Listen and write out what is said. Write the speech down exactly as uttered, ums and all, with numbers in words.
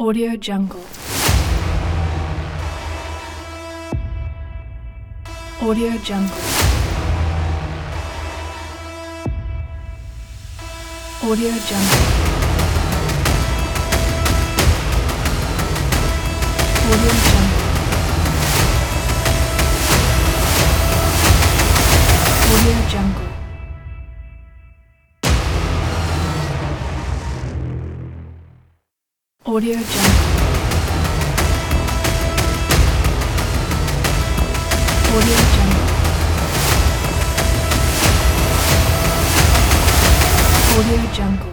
Audio Jungle. Audio Jungle. Audio Jungle. Audio Jungle. Audio Jungle. Audio Jungle. Audio Jungle. Audio Jungle.